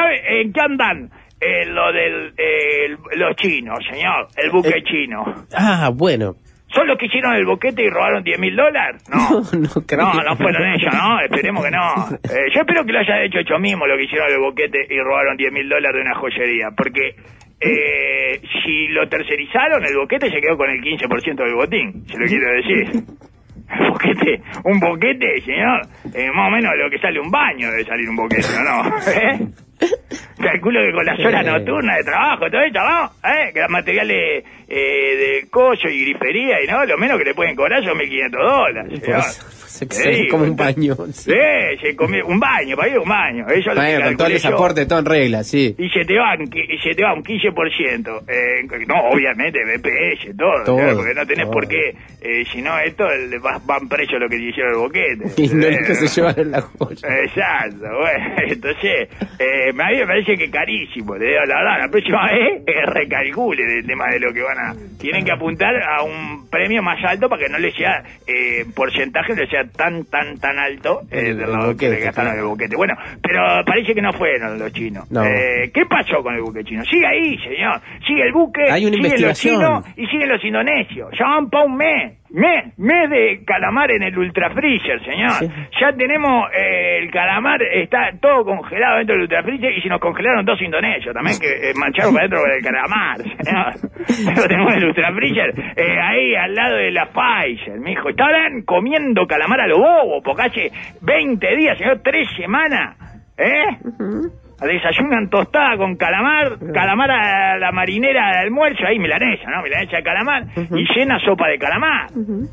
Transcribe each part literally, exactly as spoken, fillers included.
¿sabe en qué andan? Eh, lo del, eh, el- los chinos, señor, el buque Eh. chino. Ah, bueno. ¿Son los que hicieron el boquete y robaron diez mil dólares? No, no creo. no, no fueron ellos, ¿no? Esperemos que no. Eh, yo espero que lo haya hecho ellos mismos, lo que hicieron el boquete y robaron diez mil dólares de una joyería, porque eh, si lo tercerizaron, el boquete se quedó con el quince por ciento del botín, se lo quiero decir. El boquete, un boquete, señor, eh, más o menos lo que sale un baño debe salir un boquete, ¿no? ¿Eh? Calculo que con las horas nocturnas de trabajo, todo esto, ¿no? ¿Eh? Que los materiales eh, de coso y grifería, y no, lo menos que le pueden cobrar son mil quinientos dólares. Pues, se, Te se digo, come un baño. Sí, se come un baño, para ir a un baño. Eso es lo que Bueno, con todo el calculé yo. desaporte, todo en regla, sí. Y se te va, y se te va un quince por ciento. Eh, no, obviamente, B P S, todo. Todo, ¿sabes? Porque no tenés todo. por qué. Eh, si no, esto le va- van presos lo que le hicieron el boquete. Y no Eh, es que se llevaron la joya. Exacto, bueno, entonces, eh, a mí me parece que carísimo, le digo la verdad, la próxima vez eh, recalcule el tema de lo que van a... Tienen que apuntar a un premio más alto para que no le sea, eh, porcentaje, no le sea tan, tan, tan alto eh, El- de el lo que boquete, le gastaron claro. el boquete. Bueno, pero parece que no fueron los chinos. No. Eh, ¿Qué pasó con el buque chino? Sigue ahí, señor, sigue el buque, Hay una siguen los investigación. chinos y siguen los indonesios. Ya van para un mes. Mes, mes de calamar en el ultra freezer, señor. Sí. Ya tenemos eh, el calamar, está todo congelado dentro del ultra freezer y se nos congelaron dos indonesios también que eh, mancharon para adentro con el calamar, señor. Lo tenemos en el ultra freezer eh, ahí al lado de la Pfizer, mijo. Estaban comiendo calamar a lo bobo porque hace veinte días, señor, tres semanas, ¿eh? Desayunan tostada con calamar, calamar a la marinera de almuerzo, ahí milanesa, ¿no? Milanesa de calamar, y llena sopa de calamar.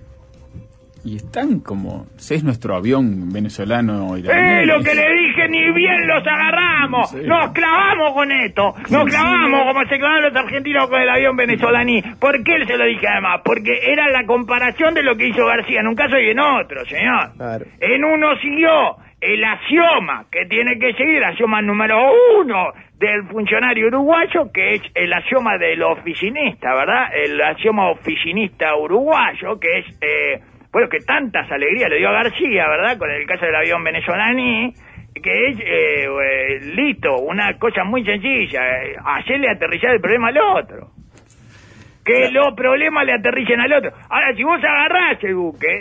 Y están como... Es nuestro avión venezolano ¡Eh, iraní. lo que le dije! ¡Ni bien los agarramos! Sí. ¡Nos clavamos con esto! ¡Nos Sí, clavamos sí. como se clavaron los argentinos con el avión venezolaní! ¿Por qué se lo dije además? Porque era la comparación de lo que hizo García en un caso y en otro, señor. Claro. En uno siguió el axioma que tiene que seguir, el axioma número uno del funcionario uruguayo, que es el axioma del oficinista, ¿verdad? El axioma oficinista uruguayo, que es... Eh, bueno, que tantas alegrías le dio a García, ¿verdad? Con el caso del avión venezolaní, que es, eh, eh, listo, una cosa muy sencilla, eh, hacerle aterrizar el problema al otro. Que los problemas le aterricen al otro. Ahora, si vos agarrás el buque,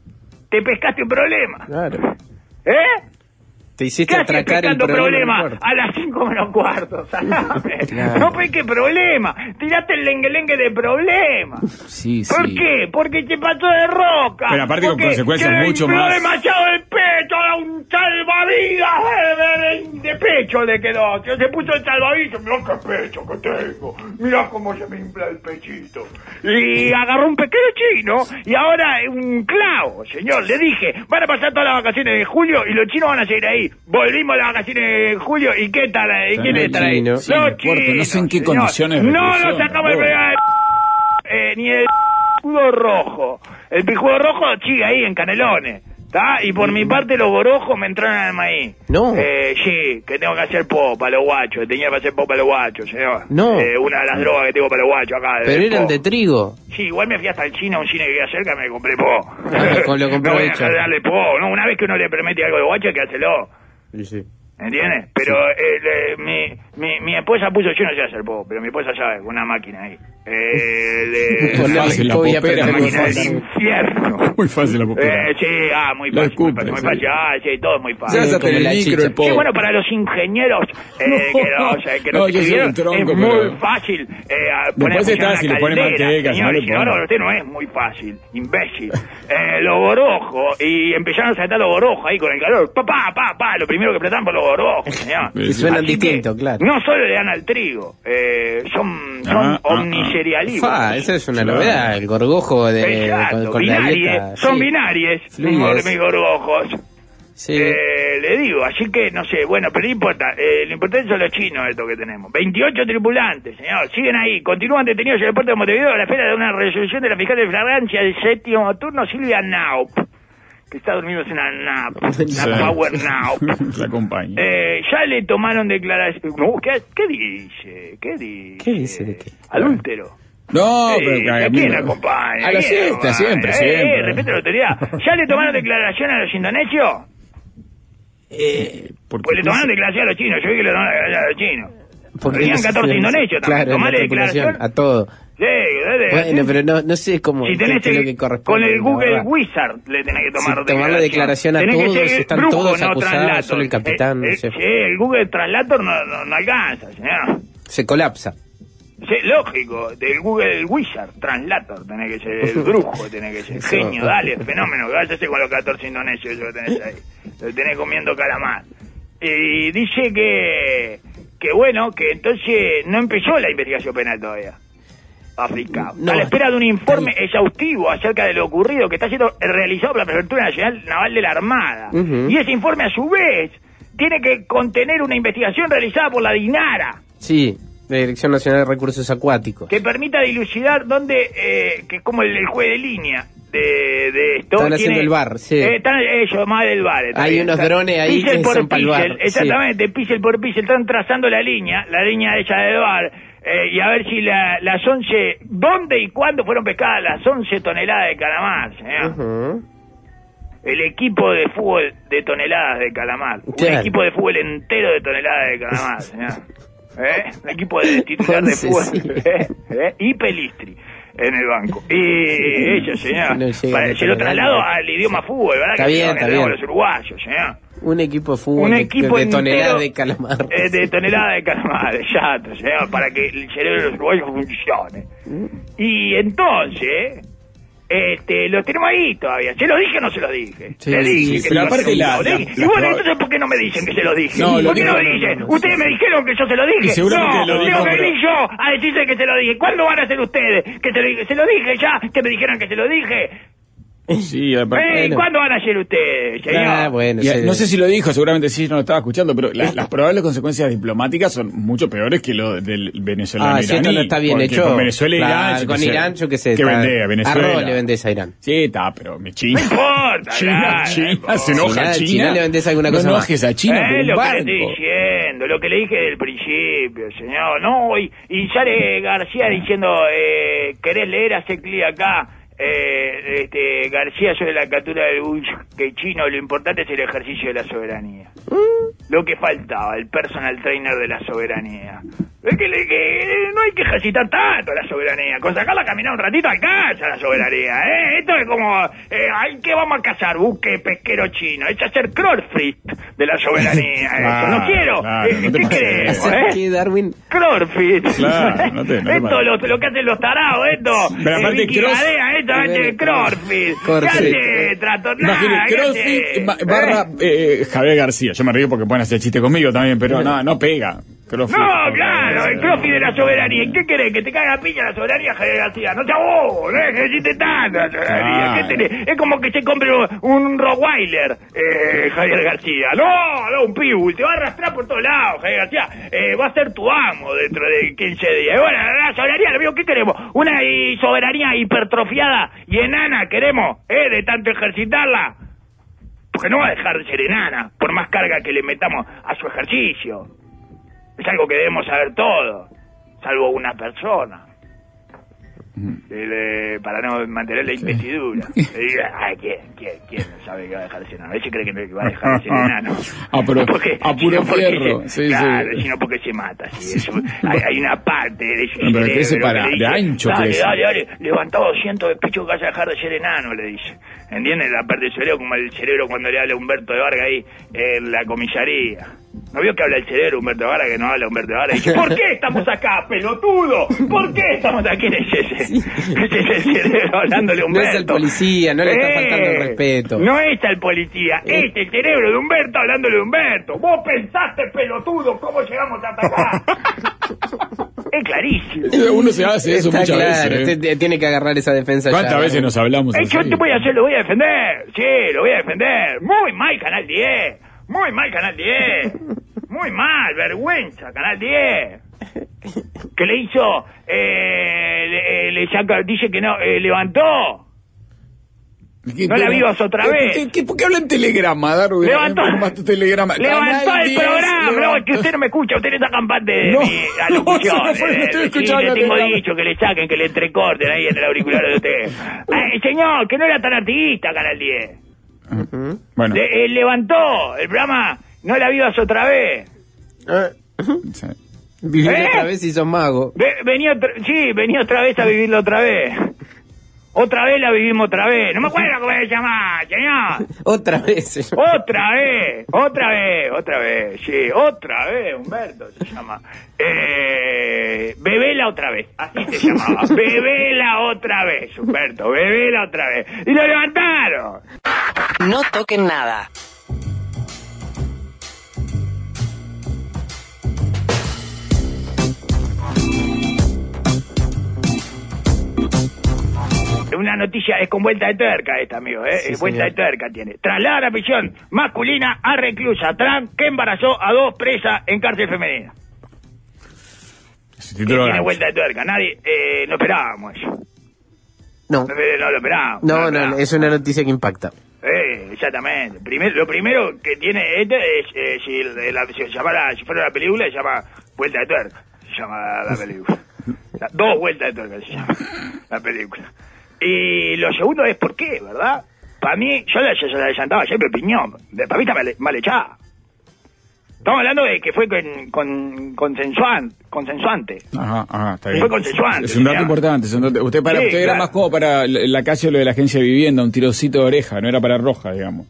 te pescaste un problema. Claro. ¿Eh? Te ¿Qué hiciste haces atracar el pescando problema. problema a las cinco menos cuarto? Salame. Claro. No, pues qué problema. Tiraste el lengue-lengue de problema. Sí, sí. ¿Por qué? Porque te pasó de roca. Pero aparte con Porque consecuencias se le mucho infló más- demasiado el pecho, era un salvavidas de, de- de pecho le quedó. Se puso el salvavidas, mirá qué pecho que tengo, mirá cómo se me infla el pechito. Y agarró un pequeño chino y ahora es un clavo, señor. Le dije, van a pasar todas las vacaciones de julio y los chinos van a seguir ahí. Volvimos a las vacaciones de julio y ¿qué tal? ¿Y quiénes están ahí? chino. Los Sí, me acuerdo, no sé en qué señor. condiciones de No reclusión, nos sacamos el tampoco. pegar eh, ni el pijudo rojo. El pijudo rojo sigue ahí en Canelones, ¿está? Y por mi parte los gorojos me entraron al maíz. No. Eh, sí, que tengo que hacer pop para los guachos, que tenía que hacer pop para los guachos, señor. No. Eh, una de las drogas que tengo para los guachos acá. Pero del eran pop. de trigo. Sí, igual me fui hasta el chino, a un cine que queda cerca, me compré po. Con lo compró no voy a hecho. dejar de darle po, ¿no? Una vez que uno le promete algo de guacho, hay que hacerlo. Sí, sí. ¿Entiendes? Pero eh, le- mi, mi, mi esposa puso, yo no sé hacer pop, pero mi esposa sabe, con una máquina ahí. Eh, de, Muy fácil la Voy a popera, aprender muy máquina del fácil. infierno. Muy fácil la popera. Eh, sí, ah, muy Lo fácil, muy escupe, fácil, muy sí. fácil, ah, sí, todo es muy Se fácil. hace hasta en como el la micro chicha. el pop. Sí, bueno, para los ingenieros eh, No. que, no, o sea, que No, nos yo soy escribieron, un tronco, es muy pero- fácil eh, a Después poner a está funcionar si una le pone caldera, manteca, si no señor, le y ahora pone. usted no es muy fácil, imbécil. Eh, los gorojos, y empezaron a saltar los gorojos ahí con el calor, pa, pa, pa, pa, lo primero que explotaban por los gorojos, señor. Sí, sí. Suenan Así que distinto, claro. No solo le dan al trigo, eh, son, son Ah, ah, ah. omniserialívoros. Fa, esa es una Claro. novedad, el gorgojo de, Exacto, con, con la binaries, dieta. son sí. binaries, Fluides. mis gorgojos. Sí. Eh, le digo, así que no sé, bueno, pero no importa, eh, lo importante son los chinos estos que tenemos. veintiocho tripulantes, señor, siguen ahí, continúan detenidos en el puerto de Montevideo a la espera de una resolución de la fiscal de flagrancia del séptimo turno, Silvia Naup, que está durmiendo en una nap, una Sí. power Naup. La acompaña. Eh, ya le tomaron declaración. No, ¿qué, ¿Qué dice? ¿Qué dice? ¿Qué dice de qué? Adúltero. No, Sí, pero que ¿a a mí quién no. acompaña? A la ¿Quién siesta, acompaña? siempre, Eh, siempre. Eh, respeta la autoridad. ¿Ya le tomaron declaración a los indonesios? Eh, Porque Pues le tomaron declaración a los chinos, yo vi que le tomaron declaración a los chinos. porque Tenían no- catorce indonesios también, claro, tomale la tripulación, declaración. a todo. Sí, dale, Bueno, sí. pero no, no sé cómo Si qué- tenés qué es lo el- que corresponde. con el la Google verdad. Wizard le tenés que tomar Sí, tomarle declaración a Tenés que todos, ser están brujo, todos no acusados, translator. solo el capitán, Eh, no eh, sé. sí, el Google Translator no, no, no alcanza, señor. Se colapsa. Sí, lógico, del Google Wizard Translator tenés que ser el brujo, tenés que ser Eso. genio, dale, fenómeno, váyase con los catorce indonesios que lo tenés ahí, lo tenés comiendo calamar. Y dice que, que bueno, que entonces no empezó la investigación penal todavía. África. No, a la espera de un informe está exhaustivo acerca de lo ocurrido que está siendo realizado por la Prefectura Nacional Naval de la Armada. Ujú. Y ese informe, a su vez, tiene que contener una investigación realizada por la DINARA, Sí, la Dirección Nacional de Recursos Acuáticos. que permita dilucidar dónde, eh, que es como el, el juez de línea de, de esto. Están haciendo el bar, sí. Eh, están ellos, más del bar. está Hay bien, unos está- drones ahí píxel que por son pa'l píxel, bar, exactamente, píxel por píxel, están trazando la línea, la línea esa del bar, eh, y a ver si la, las once, dónde y cuándo fueron pescadas las once toneladas de calamar, señor. Ujú. El equipo de fútbol de toneladas de calamar. Un Claro. equipo de fútbol entero de toneladas de calamar, señor. ¿Eh? Un equipo de titular de Once, fútbol. sí. ¿Eh? ¿Eh? Y Pelistri en el banco. Y ellos, señor. No llega Para- mucho se lo más traslado grande. al idioma fútbol, ¿verdad? Está que bien, que está tenemos bien. los uruguayos, señor. Un equipo de fútbol Un de- equipo de, entero, toneladas de calamar. eh, de toneladas de calamar, exacto, señor, para que el cerebro de los uruguayos funcione. Y entonces, este, lo tenemos ahí todavía. ¿Se lo dije o no se lo dije? Sí, Le sí, dije sí, que pero se lo aparte dije. la- Le la- dije. la Y bueno, proba- entonces, ¿por qué no me dicen que se lo dije? No, lo ¿Por qué dijo, no no, dicen? no, no, Ustedes sí. me dijeron que yo se lo dije. Y seguramente no, lo dijo, tengo que pero- venir yo a decirle que se lo dije. ¿Cuándo van a hacer ustedes que se lo dije? Se lo dije ya, que me dijeron que se lo dije. Sí, aparte- Eh, bueno. ¿Cuándo van a hacer ustedes, señor? Ah, bueno, Y, se- no sé si lo dijo, seguramente sí, no lo estaba escuchando, pero la- las probables consecuencias diplomáticas son mucho peores que lo del venezolano Ah, si esto iraní. no está bien porque hecho. Con Venezuela e Irán, Claro, yo con qué sé, Irán, yo qué sé. ¿Qué está- vendés a Venezuela? Arroz le vendés a Irán. Sí, está, pero mi China. No importa, China, nada, no China, importa. se enoja China, China. China le vendés alguna cosa No más. enojes a China por Es un lo que le barco. estoy diciendo, lo que le dije del principio, señor. No, y, y sale García diciendo, eh, ¿querés leer a Secli acá? Eh, este, García sobre la captura del buque chino, lo importante es el ejercicio de la soberanía. Lo que faltaba, el personal trainer de la soberanía. Es que, le- que no hay que ejercitar tanto la soberanía. Con sacarla a caminar un ratito alcanza la soberanía, ¿eh? Esto es como, eh, ay, ¿qué vamos a cazar? Buque pesquero chino. Es hacer crossfit de la soberanía. eso. Claro, No quiero. claro, Eh, no te ¿Qué pases. queremos, ¿Hacer eh? qué, Darwin? Crossfit. Claro, no te- no te esto pases. lo, lo que hacen los tarados, esto. Pero eh, aparte Vicky cross- Gadea, esto hace crossfit. ¿Qué Crossfit. hace trastornada? Imagínate, ¿Qué CrossFit hace? ba- barra eh, Javier García. Yo me río porque pueden hacer chiste conmigo también, pero no, no pega. CrossFit. No, claro, el crossfit de la soberanía. ¿Y qué querés? ¿Que te caiga a piña la soberanía, Javier García? No te abogo, no ejercite tanto la soberanía. Ah. ¿Qué tenés? Es como que se compre un, un Rottweiler, eh, Javier García. No, no, un pitbull. Te va a arrastrar por todos lados, Javier García. Eh, va a ser tu amo dentro de quince días. Y bueno, la soberanía, amigo, ¿qué queremos? Una i- soberanía hipertrofiada y enana, ¿queremos? ¿Eh? De tanto ejercitarla. Porque no va a dejar de ser enana, por más carga que le metamos a su ejercicio. Es algo que debemos saber todos, salvo una persona. Le- para no mantener la investidura. Le diga, ay, ¿quién, quién, quién no sabe que va a dejar de ser enano? Ese cree que no- que va a dejar de ser enano. A puro- Porque- a puro sino porque fierro, se- sí, claro, sí. sino porque se mata. Sí, eso, hay, hay una parte de su No, pero crece cerebro para- que le de dice, ancho dale, crece. dale, dale, levantá doscientos de pecho que vas a dejar de ser enano, le dice. ¿Entiendes? La parte del cerebro, como el cerebro cuando le habla a Humberto de Vargas ahí en la comisaría. ¿No vio que habla el cerebro Humberto de Vargas, que no habla Humberto de Vargas? Y dice, ¿por qué estamos acá, pelotudo? ¿Por qué estamos aquí? Ese es ese, ese es el cerebro hablándole a No Humberto. es el policía, no le está faltando el respeto. No es el policía, es el cerebro de Humberto hablándole a Humberto. Vos pensaste, pelotudo, cómo llegamos hasta acá. Es clarísimo. Uno se hace eso Está muchas claro, veces. ¿eh? usted tiene que agarrar esa defensa. ¿Cuántas ya, veces Darwin? nos hablamos Eh, así? yo te voy a hacer, lo voy a defender. Sí, lo voy a defender. Muy mal, Canal diez. Muy mal, Canal diez. Muy mal, vergüenza, Canal diez. Que le hizo, eh, le, le saca, dice que no, eh, levantó. ¿Qué- No la pero- vivas otra ¿qué- vez. ¿Qué, qué, por qué habla en telegrama, Darwin? Levantó, Más tu telegrama. levantó Canal el diez, programa, no, levantó- es que usted no me escucha, usted le sacan parte de No, mi alocución. no, no, no, no estoy Eh, escuchando sí, le la tengo telegrama. dicho que le saquen, que le entrecorten ahí en el auricular de usted. Ay, señor, que no era tan artiguista, Canal diez. Ujú. Bueno. Le- eh, levantó el programa No la vivas otra vez. Sí. Vivir ¿Eh? otra vez y sos mago. Ve- venía otra- sí, venía otra vez a vivirlo otra vez. Otra vez la vivimos otra vez. No me acuerdo cómo se llama, señor. Otra vez. Otra vez, otra vez, otra vez, sí, otra vez, Humberto se llama. Eh, bebela otra vez, así se llamaba. Bebela otra vez, Humberto, bebela otra vez. Y lo levantaron. No toquen nada. Una noticia es con vuelta de tuerca esta, amigo, ¿eh? Sí, Eh, vuelta señor. de tuerca tiene. Traslada la prisión masculina a reclusa Trump que embarazó a dos presas en cárcel femenina. Ese Y título tiene gancho. vuelta de tuerca. Nadie, eh, no esperábamos eso. No. No, no lo esperábamos. No, lo no, esperábamos. es una noticia que impacta. Eh, exactamente. Primer, lo primero que tiene este es, eh, si, el- la, si, se llamara, si fuera una película, se llama Vuelta de Tuerca. Se llama la película. La- dos vueltas de tuerca se llama la película. Y lo segundo es por qué, ¿verdad? Para mí, yo la, yo la adelantaba siempre opinión. De- Para mí está mal, mal echada. Estamos hablando de que fue con, con consensuan, consensuante. Ajá, ajá, está Fue bien. consensuante, Es un dato señor. importante. Es un dato- usted para Sí, usted era claro. más como para la, la calle lo de la agencia de vivienda, un tirocito de oreja, no era para roja, digamos.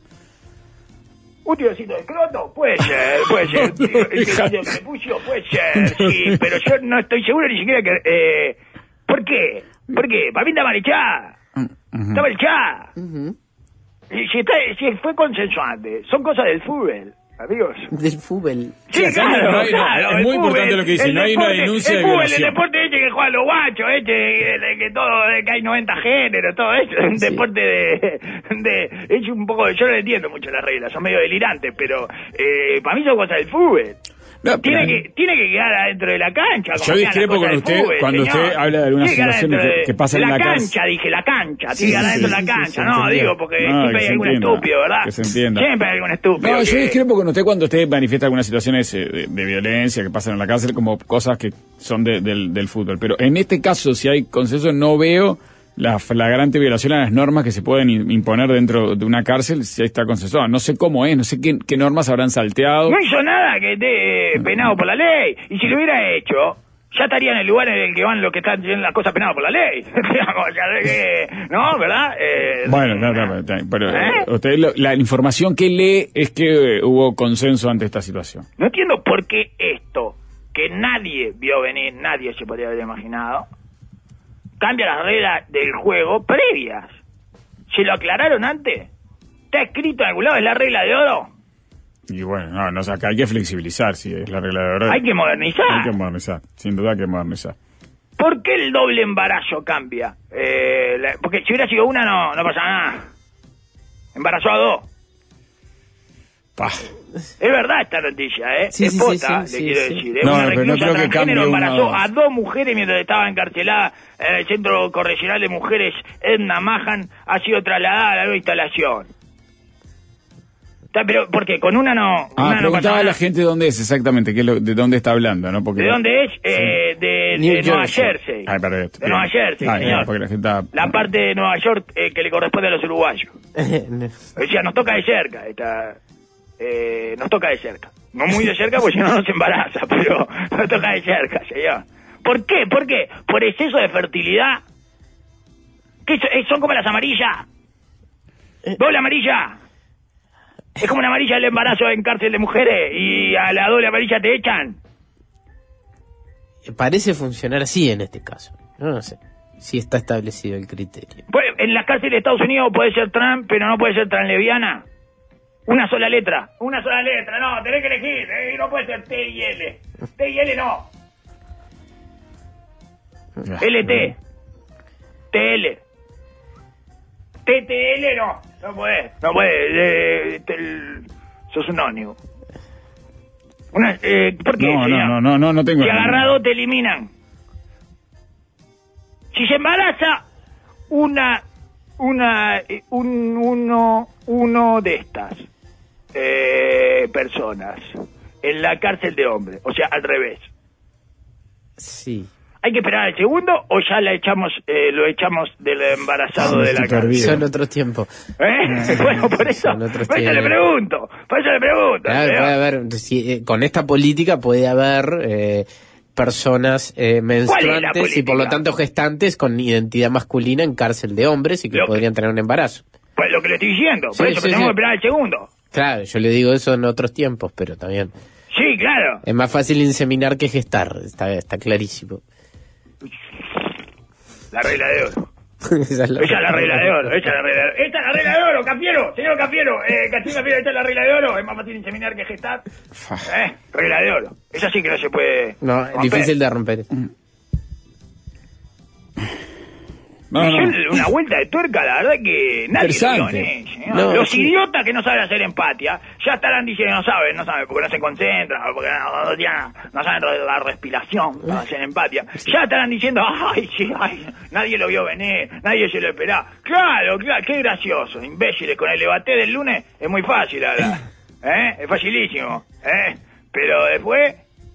¿Un tirocito de croto? Puede ser, puede ser. Un tiro- El tirocito de prepucio puede ser, sí. Pero yo no estoy seguro ni siquiera que... Eh, ¿Por qué? ¿Por qué? Para mí está mal echada. Ujú. Está mal echada. Ujú. Y Si, está, si fue consensuante, son cosas del fútbol, amigos. Del fútbol. Sí, acá claro, no hay- no, claro. es el muy fútbol, importante lo que dice, el no hay una deporte- denuncia el de fútbol, violación. El deporte este que juegan los guachos, este, de que todo, de que hay noventa géneros, todo eso, es un Sí. deporte de, de, es un poco, yo no entiendo mucho las reglas, son medio delirantes, pero, eh, para mí son cosas del fútbol. No, Tiene pero- que, tiene que quedar adentro de la cancha. como Yo quedan discrepo las cosas con del usted fútbol, cuando señor. usted habla de algunas Tiene que quedar situaciones adentro que- de- que pasan de en la cancha, cancha. dije, la cancha, Sí, tiene que quedar sí, adentro de sí, la sí, cancha, se no, entendió. digo, porque No, siempre que hay se algún entienda, estúpido, ¿verdad? que se entienda. Siempre hay algún estúpido. No, yo que- discrepo con usted cuando usted manifiesta algunas situaciones eh, de, de violencia que pasan en la cárcel como cosas que son de- del, del fútbol. Pero en este caso, si hay consenso, no veo la flagrante violación a las normas que se pueden i- imponer dentro de una cárcel si está consensuada. No sé cómo es, no sé qué, qué normas habrán salteado. No hizo nada que esté eh, penado por la ley. Y si lo hubiera hecho, ya estaría en el lugar en el que van los que están haciendo las cosas penadas por la ley. Digamos, ya sé que- no, ¿verdad? Eh, Bueno, no, no, no, pero ¿Eh? eh, usted lo- la información que lee es que eh, hubo consenso ante esta situación. No entiendo por qué esto, que nadie vio venir, nadie se podría haber imaginado, cambia las reglas del juego previas. ¿Se lo aclararon antes? ¿Está escrito en algún lado? ¿Es la regla de oro? Y bueno, no, no, o sea, acá hay que flexibilizar, si es la regla de verdad. Hay que modernizar. Hay que modernizar, sin duda hay que modernizar. ¿Por qué el doble embarazo cambia? Eh, la- porque si hubiera sido una, no, no pasa nada. Embarazó a dos. Pa. Es verdad esta noticia, ¿eh? Sí, es sí, pota, sí, le sí, quiero sí. decir. Es No, una pero no reclusa creo que transgénero cambie una- embarazó a dos mujeres mientras estaban encarceladas en el Centro Correccional de Mujeres Edna Mahan. Ha sido trasladada a la nueva instalación. Está, Pero, ¿por qué? Con una no... Ah, una no preguntaba pasa a la nada. gente dónde es exactamente, qué es lo- de dónde está hablando, ¿no? Porque ¿De dónde es? Eh, de, New de Nueva Jersey. Jersey. Ay, perfecto. De Nueva Jersey, Ah, señor. porque la gente está... La parte de Nueva York eh, que le corresponde a los uruguayos. No. O sea, nos toca de cerca, esta, eh, nos toca de cerca. No muy de cerca porque si no nos embaraza, pero nos toca de cerca, señor. ¿Por qué? ¿Por qué? ¿Por exceso de fertilidad? ¿Qué so- eh, son como las amarillas? ¿Doble amarilla? Es como una amarilla del embarazo en cárcel de mujeres y a la doble amarilla te echan. Parece funcionar así en este caso. No, no sé si está establecido el criterio. Pues, en la cárcel de Estados Unidos puede ser trans, pero no puede ser transleviana. Una sola letra. Una sola letra, no, tenés que elegir. eh, No puede ser T y L. T y L no. Ah, L T. T L. T T L no. No puede. No puede. eh, te- el- sos un ónimo. Una, eh, ¿Por qué, No, señor? no, no, no, no, no tengo... Si agarrado te eliminan. Si se embaraza una, una, eh, un, uno, uno de estas eh, personas en la cárcel de hombres, o sea, al revés. Sí. ¿Hay que esperar al segundo o ya la echamos, eh, lo echamos del embarazado de la casa? Son otros tiempos. ¿Eh? Bueno, por eso, Son otros por eso le tiempos. pregunto, por eso le pregunto. Claro, Leo. puede haber, si, eh, con esta política puede haber eh, personas eh, menstruantes y por lo política? tanto gestantes con identidad masculina en cárcel de hombres y que Lo que- podrían tener un embarazo. Pues lo que le estoy diciendo, por Sí, eso sí, que tenemos sí. que esperar al segundo. Claro, yo le digo eso en otros tiempos, pero también Sí, claro. es más fácil inseminar que gestar, está, está clarísimo. La regla de oro. Esa es la- Esa es la regla de oro, esa es la regla de oro. Esta es la regla de oro, Cafiero, señor Cafiero, eh, Castillo Cafiero, esta es la regla de oro, es más fácil inseminar que gestar. Eh, regla de oro. Esa sí que no se puede. No, es romper. difícil de romper. No, Y no. yo, una vuelta de tuerca, la verdad que nadie lo vio Interesante. en ella, ¿no? No, Los sí. idiotas que no saben hacer empatia ya estarán diciendo no saben, no saben porque no se concentran, o porque no, no, tienen- no saben la respiración para hacer empatia. Ya estarán diciendo, ay, sí, ay, nadie lo vio venir, nadie se lo esperaba. Claro, claro, qué gracioso, imbéciles, con el debate del lunes es muy fácil hablar, ¿eh? Es facilísimo, ¿eh? Pero después...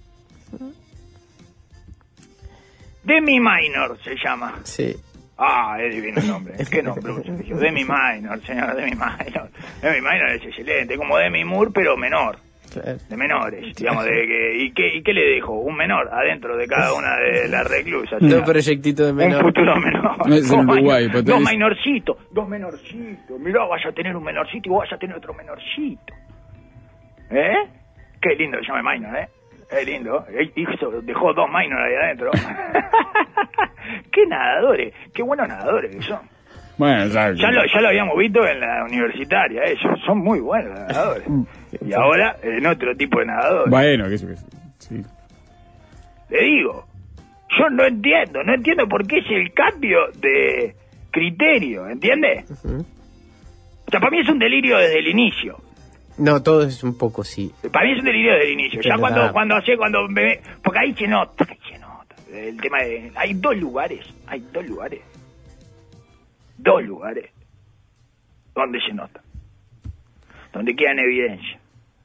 Demi Minor se llama. Sí. Ah, es divino el nombre. ¿Qué nombre? Yo, Demi Minor, señora, Demi Minor. Demi Minor es excelente, como Demi Moore, pero menor. Claro. De menores, digamos, de que... ¿Y qué, y qué le dejo? Un menor adentro de cada una de las reclusas. o sea, Dos proyectitos de un menor. futuro menor. No es en Dos Uruguay, minor- pero Dos tenés- menorcitos, dos menorcitos. Mirá, vas a tener un menorcito y vos vas a tener otro menorcito. ¿Eh? Qué lindo que se llame Minor, ¿eh? Qué lindo. Eh, Hizo, dejó dos Minor ahí adentro. Qué nadadores, qué buenos nadadores que son. Bueno, ya, Ya lo, ya lo habíamos visto en la universitaria, ellos son muy buenos nadadores. Y ahora en otro tipo de nadadores. Bueno, que eso, que eso. Sí. Le digo, yo no entiendo, no entiendo por qué es el cambio de criterio, ¿entiende? O sea, para mí es un delirio desde el inicio. No, todo es un poco sí. Para mí es un delirio desde el inicio. Ya Pero cuando nada. cuando sé, cuando me... Porque ahí se nota, ahí se nota. El tema de... Hay dos lugares, hay dos lugares. Dos lugares donde se nota. Donde queda en evidencia.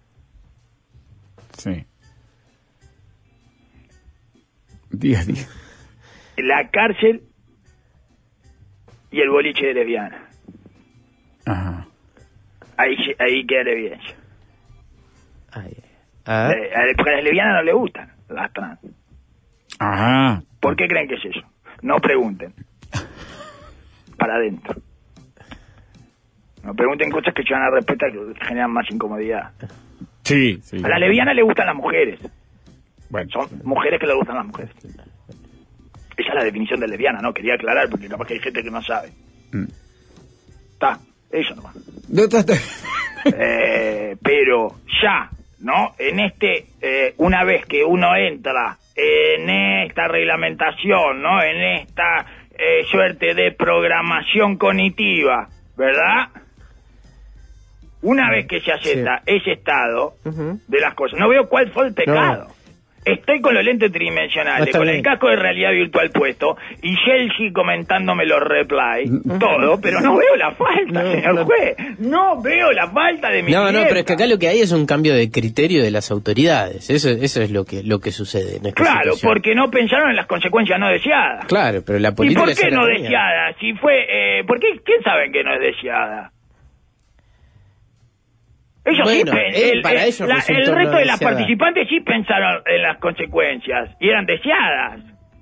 Sí. Diga, diga. La cárcel y el boliche de lesbiana. Ajá. Ahí, se- ahí queda la evidencia. Ay, ah, Eh, a- porque a las lesbianas no les gustan las trans. Ajá. ¿Por qué creen que es eso? No pregunten. Para adentro. No pregunten cosas que se van a respetar que generan más incomodidad. Sí, sí. A las lesbianas les gustan las mujeres. Bueno. Son mujeres que les gustan las mujeres. Esa es la definición de lesbiana, ¿no? Quería aclarar porque capaz que hay gente que no sabe. Mm. Está, eso nomás. No, está- está- Eh, pero ya, ¿no? En este, eh, una vez que uno entra en esta reglamentación, ¿no? En esta eh, suerte de programación cognitiva, ¿verdad? Una vez que se acepta ese estado Ujú. de las cosas, no veo cuál fue el pecado. Estoy con los lentes tridimensionales, No, está con bien. el casco de realidad virtual puesto y Chelsea comentándome los replies, todo, pero no veo la falta, No, señor no. juez. No veo la falta de mi No, no, clienta. pero es que acá lo que hay es un cambio de criterio de las autoridades. Eso, eso es lo que lo que sucede en esta Claro, situación. porque no pensaron en las consecuencias no deseadas. Claro, pero la ¿Y política por ya qué la no tenía. deseada? Si fue, eh, ¿por qué? ¿Quién sabe que no es deseada? Ellos Bueno, sí, pen- eh, el, para el- ellos la- resultó el resto no de las deseada. participantes sí pensaron en las consecuencias y eran deseadas.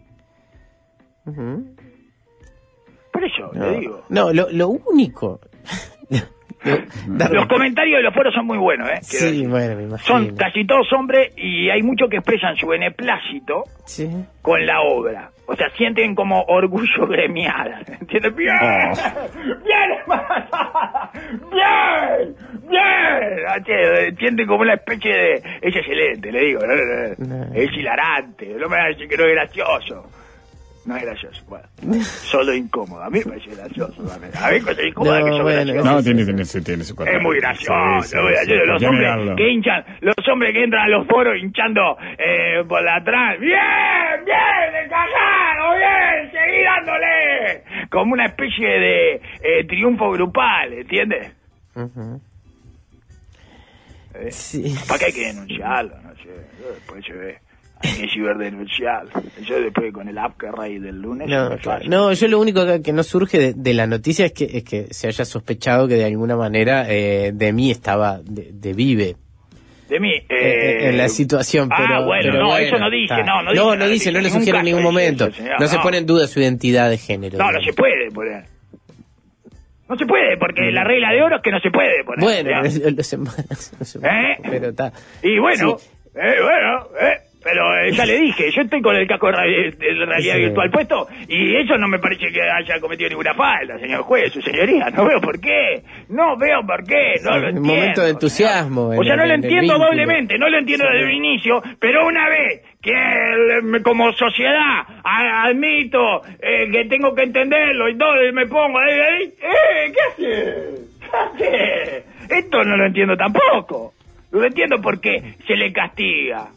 Ujú. Por eso No, le digo. no, lo, lo único... lo- dar- Los comentarios de los foros son muy buenos, ¿eh? Quiero Sí, decir. bueno, me imagino. Son casi todos hombres y hay muchos que expresan su beneplácito Sí. con la obra. O sea, sienten como orgullo gremial. ¿Entiendes? ¡Bien! ¡Bien, hermano! ¡Bien! ¡Bien! Ah, che, sienten como una especie de... Es excelente, le digo. No. Es hilarante. No me va a decir que no es gracioso. No es gracioso. Bueno, solo incómodo. A mí me parece gracioso. A mí me parece incómodo No, que son bueno, graciosos. No, tiene, tiene, su- tiene su cuota. Es muy gracioso, Sí, sí, muy sí, gracioso. ¿por Los qué hombres negarlo? que hinchan, los hombres que entran a los foros hinchando eh, por la atrás. ¡Bien! ¡Bien! ¡Encajado! ¡Bien! ¡Seguí dándole! Como una especie de eh, triunfo grupal, ¿entiendes? Ujú. Eh, Sí. ¿Para qué hay que denunciarlo? No sé, después se ve. ni ciberdenunciar. Yo después con el app que raíz del lunes... No, me claro. fácil. No, yo lo único que, que no surge de, de la noticia es que es que se haya sospechado que de alguna manera eh, de mí estaba de, de vive. De mí, eh... Eh, en la situación, pero... Ah, bueno, pero no, bueno, eso no dice, está. no, no dice. No, no dice, no le ningún sugiere en caso ningún dice momento. eso, señor, no se pone en duda su identidad de género. No, no digamos. se puede poner. No se puede, porque la regla de oro es que no se puede poner. Bueno, ¿ya? lo- lo se- lo se- ¿Eh? pero está. Y bueno, Sí. eh, bueno, eh, pero eh, ya le dije, yo estoy con el casco de ra- de realidad Sí. virtual puesto y eso no me parece que haya cometido ninguna falta, señor juez, su señoría. No veo por qué, no veo por qué, no Sí, lo un entiendo. momento de entusiasmo señor. O en sea, el- no lo en el entiendo vínculo. doblemente, no lo entiendo Sí. desde el inicio, pero una vez que el- como sociedad a- admito eh, que tengo que entenderlo y todo, y me pongo ahí, ahí, eh, ¿qué hace? ¿Qué hace? Esto no lo entiendo tampoco. No lo entiendo porque se le castiga.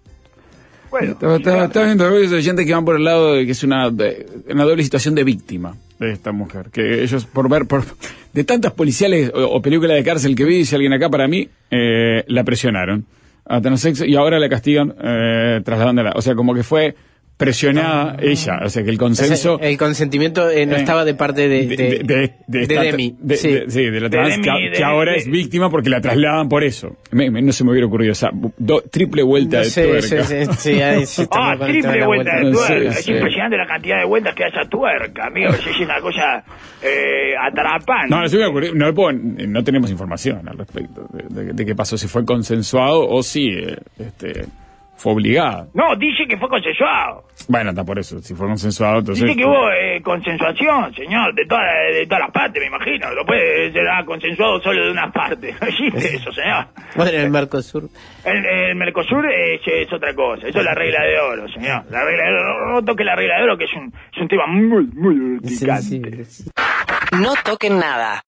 Bueno, Estaba, estaba- estaba viendo varios oyentes que van por el lado de que es una, de- una doble situación de víctima de esta mujer. Que ellos, por ver, por de tantas policiales o, o películas de cárcel que vi, dice alguien acá, para mí, eh, la presionaron a tener sexo y ahora la castigan eh, trasladándola. O sea, como que fue presionada ella. O sea, que el consenso... O sea, el consentimiento eh, no Eh, estaba de parte de, de, de, de, de esta- Demi. de- sí. de- sí, de la De trans, Demi, que, de- que ahora de- es víctima porque la trasladan por eso. Me- me- no se me hubiera ocurrido esa do- triple vuelta No de sé, tuerca. sí, sí, sí, ahí sí estamos Ah, con el tema triple la vuelta de vuelta. tuerca. Sí, Es sí. impresionante la cantidad de vueltas que hace tuerca, amigo. Es una cosa eh, atrapante. No, no se me ocurrió, no, puedo- no tenemos información al respecto de, de- de qué pasó, si fue consensuado o si eh, este, fue obligada. No, dice que fue consensuado. Bueno, está por eso, si fue consensuado, entonces... Dice que hubo eh, consensuación, señor, de, toda, de todas las partes, me imagino. No puede ser ah, consensuado solo de una parte. No existe eso, señor. Bueno, el Mercosur. El, el Mercosur es, es otra cosa. Eso es la regla de oro, señor. La regla de oro. No toque la regla de oro, que es un, es un tema muy, muy picante. Sensible, sí. No toquen nada.